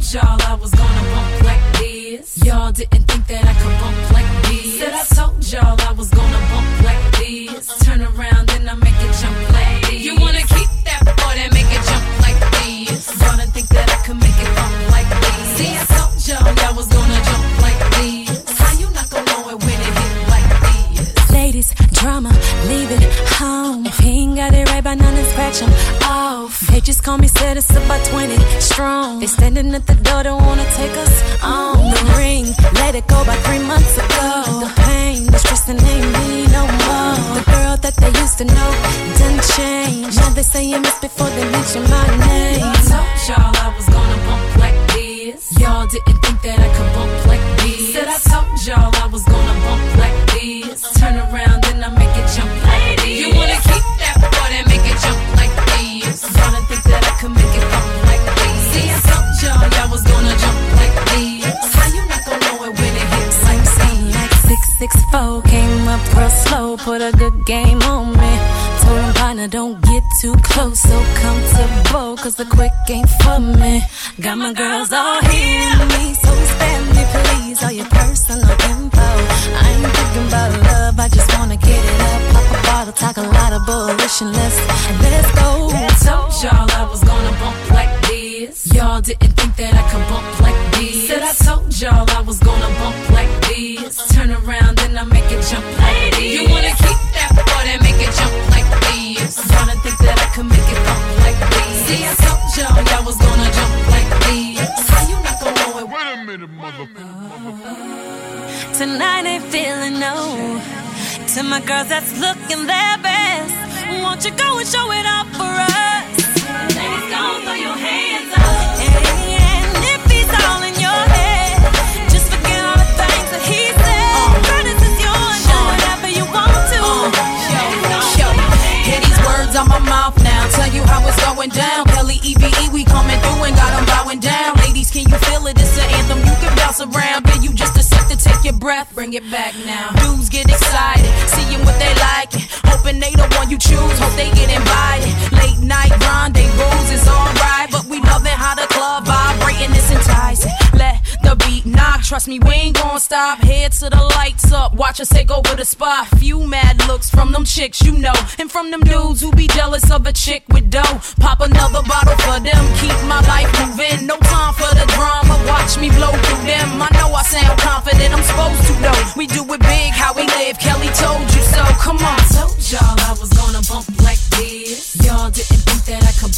y'all I was gonna bump like this. Y'all didn't think that I could bump like this. Said I told y'all I was gonna bump like this. Turn around and I make it jump like this. You wanna keep that boy that make it jump like this. Y'all didn't think that I could make it bump like this. See, I told y'all was gonna jump like this. How you not gonna know it when it hit like this? Ladies, drama, leave it home. If he ain't got it right by now, then scratch him off. They just call me, said it's about 20 strong. They standing at the door, don't wanna take us on. The ring, let it go by 3 months ago. The pain, the stress, and ain't me no more. The girl that they used to know didn't change. Now they say you miss before they mention my name. I told y'all I was gonna bump like this. Y'all didn't think that I could bump like this. Said I told y'all I was gonna bump like this. Turn around and I make it jump like this. You wanna keep that boy that make it jump like this. Y'all didn't think that I could make it bump like this. See, I told y'all was gonna jump like this. How you not gonna know it when it hits like this? Like 664 came up real slow, put a good game on me. Told him, partner, don't get too close, so comfortable, cause the quick ain't for me. Got my girls all here with me, so spare me please all your personal info. I ain't thinking about love, I just wanna get it up. Pop a bottle, talk a lot of bullish and let's go. I told y'all I was gonna bump like this. Y'all didn't think that I could bump like this. Said I told y'all I was gonna bump like this. Turn around and I make it jump like this. You wanna keep that boy that make it jump like this. Y'all didn't think that I could make it bump like this. See, I told y'all was gonna jump like this. How you not gonna know it? Wait a minute, motherfucker. Tonight ain't feeling no. To my girls that's looking their best, won't you go and show it off for us? Ladies, go throw your hands up. And if he's all in your head, just forget all the things that he said. Girl, this is yours, do whatever you want to. Hear these words on my mouth now, tell you how it's going down. Kelly, EVE, we coming through and got them bowing down. Ladies, can you feel it? It's an anthem you can bounce around. Give you just a sec to take your breath, bring it back now. Dudes get excited, seeing what they like, hoping they the one you choose, hope they get invited. Late night rendezvous is alright, but we loving how the club vibrating is enticing. Let the beat knock, trust me, we ain't gon' stop. Head to the lights up, watch us take over the spot. Few mad looks from them chicks, you know, and from them dudes who be jealous of a chick with dough. Pop another bottle for them, keep my life moving. No time for the drama, watch me blow through them. I know I sound confident, I'm supposed to know. We do it big, how we live, Kelly told you so. Come on. I told y'all I was gonna bump like this. Y'all didn't think that I could